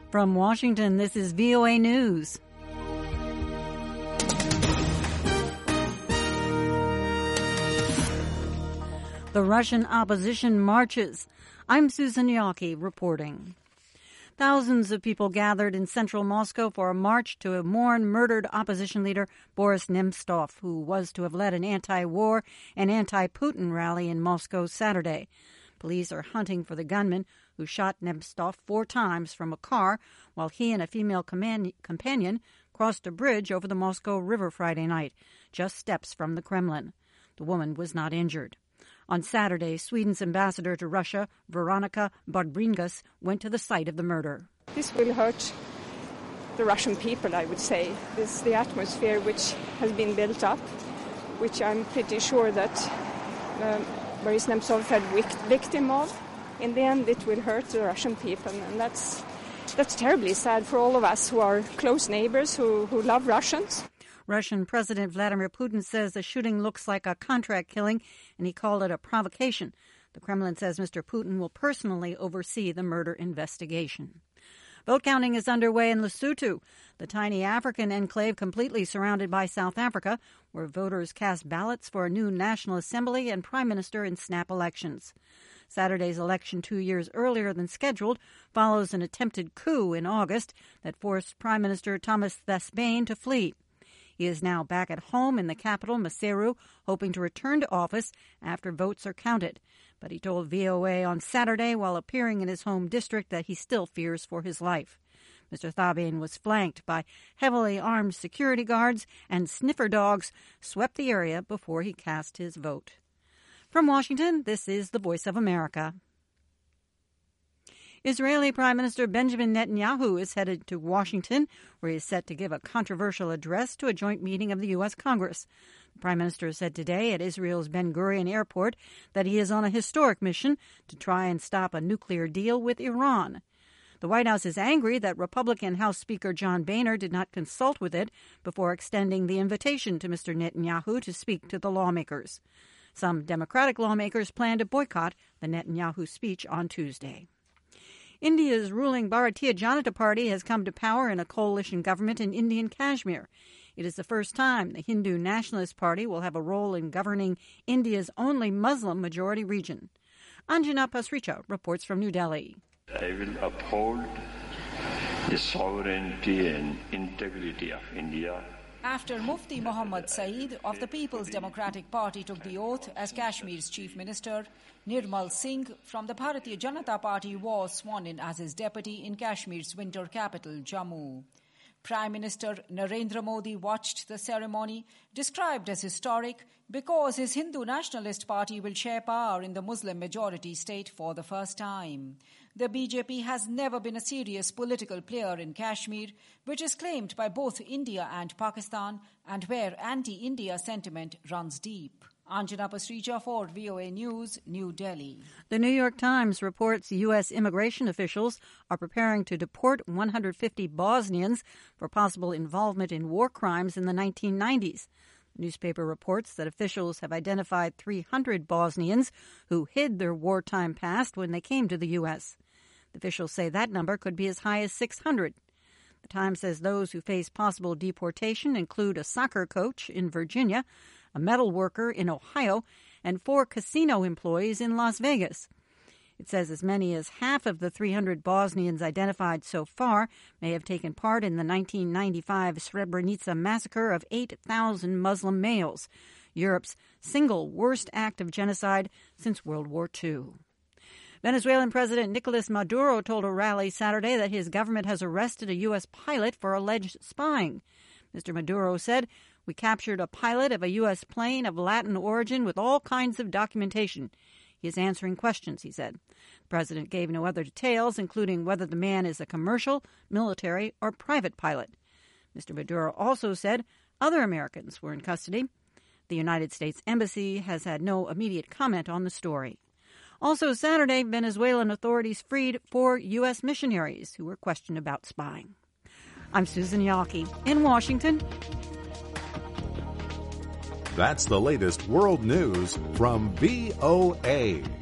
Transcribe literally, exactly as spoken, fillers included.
From Washington, this is V O A News. The Russian opposition marches. I'm Susan Yawkey reporting. Thousands of people gathered in central Moscow for a march to mourn murdered opposition leader Boris Nemtsov, who was to have led an anti-war and anti-Putin rally in Moscow Saturday. Police are hunting for the gunman who shot Nemtsov four times from a car while he and a female companion crossed a bridge over the Moscow River Friday night, just steps from the Kremlin. The woman was not injured. On Saturday, Sweden's ambassador to Russia, Veronika Barbringas, went to the site of the murder. This will hurt the Russian people, I would say. This is the atmosphere which has been built up, which I'm pretty sure that um, Boris Nemtsov fell victim of. In the end, it will hurt the Russian people, and that's that's terribly sad for all of us who are close neighbors, who, who love Russians. Russian President Vladimir Putin says the shooting looks like a contract killing, and he called it a provocation. The Kremlin says Mister Putin will personally oversee the murder investigation. Vote counting is underway in Lesotho, the tiny African enclave completely surrounded by South Africa, where voters cast ballots for a new National Assembly and Prime Minister in snap elections. Saturday's election, two years earlier than scheduled, follows an attempted coup in August that forced Prime Minister Thomas Thabane to flee. He is now back at home in the capital, Maseru, hoping to return to office after votes are counted. But he told V O A on Saturday while appearing in his home district that he still fears for his life. Mister Thabane was flanked by heavily armed security guards, and sniffer dogs swept the area before he cast his vote. From Washington, this is the Voice of America. Israeli Prime Minister Benjamin Netanyahu is headed to Washington, where he is set to give a controversial address to a joint meeting of the U S. Congress. The Prime Minister said today at Israel's Ben Gurion Airport that he is on a historic mission to try and stop a nuclear deal with Iran. The White House is angry that Republican House Speaker John Boehner did not consult with it before extending the invitation to Mister Netanyahu to speak to the lawmakers. Some Democratic lawmakers plan to boycott the Netanyahu speech on Tuesday. India's ruling Bharatiya Janata Party has come to power in a coalition government in Indian Kashmir. It is the first time the Hindu Nationalist Party will have a role in governing India's only Muslim-majority region. Anjana Pasricha reports from New Delhi. I will uphold the sovereignty and integrity of India. After Mufti Muhammad Saeed of the People's Democratic Party took the oath as Kashmir's Chief Minister, Nirmal Singh from the Bharatiya Janata Party was sworn in as his deputy in Kashmir's winter capital, Jammu. Prime Minister Narendra Modi watched the ceremony, described as historic because his Hindu Nationalist Party will share power in the Muslim-majority state for the first time. The B J P has never been a serious political player in Kashmir, which is claimed by both India and Pakistan, and where anti-India sentiment runs deep. Anjana Pasricha for V O A News, New Delhi. The New York Times reports U S immigration officials are preparing to deport one hundred fifty Bosnians for possible involvement in war crimes in the nineteen nineties. The newspaper reports that officials have identified three hundred Bosnians who hid their wartime past when they came to the U S. The officials say that number could be as high as six hundred. The Times says those who face possible deportation include a soccer coach in Virginia, a metal worker in Ohio, and four casino employees in Las Vegas. It says as many as half of the three hundred Bosnians identified so far may have taken part in the nineteen ninety-five Srebrenica massacre of eight thousand Muslim males, Europe's single worst act of genocide since World War Two. Venezuelan President Nicolas Maduro told a rally Saturday that his government has arrested a U S pilot for alleged spying. Mister Maduro said, "We captured a pilot of a U S plane of Latin origin with all kinds of documentation. He is answering questions," he said. The president gave no other details, including whether the man is a commercial, military, or private pilot. Mister Maduro also said other Americans were in custody. The United States Embassy has had no immediate comment on the story. Also Saturday, Venezuelan authorities freed four U S missionaries who were questioned about spying. I'm Susan Yawkey in Washington. That's the latest world news from V O A.